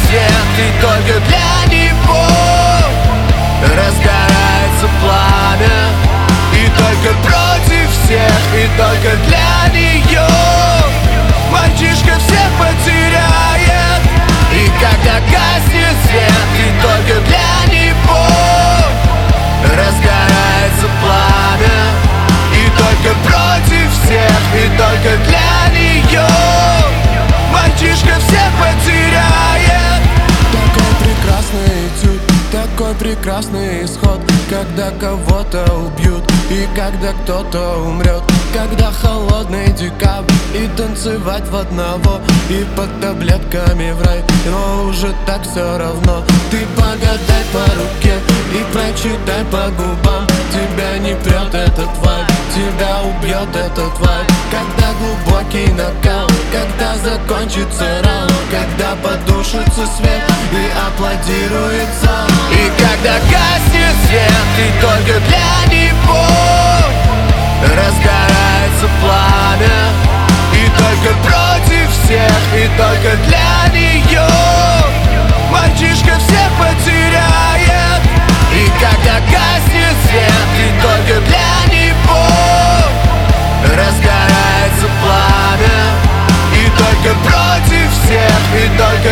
свет, и только для него разгорается пламя. И только против всех, и только для нее мальчишка всех потеряет. И когда гаснет свет, и только для него разгорается пламя. И только против всех, и только для нее мальчишка всех потеряет. Такой прекрасный этюд, такой прекрасный исход, когда кого-то убьют и когда кто-то умрет. Когда холодный декабрь и танцевать в одного, и под таблетками в рай, но уже так все равно. Ты погадай по руке и прочитай по губам. Тебя не прет этот вайб, тебя убьет этот вайб. Когда глубокий накал, когда закончится раунд, когда потушится свет и аплодирует зал. И когда гаснет свет, и только для него разгорается пламя. И только против всех, и только для нее мальчишка всех потеряет. И когда гаснет свет, и только для него разгорается пламя. И только против всех, и только